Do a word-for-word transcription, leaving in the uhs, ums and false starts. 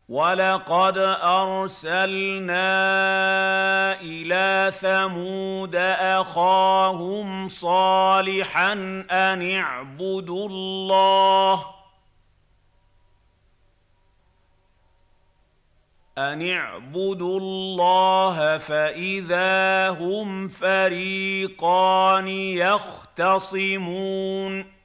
وَلَقَدْ أَرْسَلْنَا إِلَىٰ ثَمُودَ أَخَاهُمْ صَالِحًا أَنِ اعْبُدُوا اللَّهَ أَنِ اعْبُدُوا اللَّهَ فَإِذَا هُمْ فَرِيقَانِ يَخْتَصِمُونَ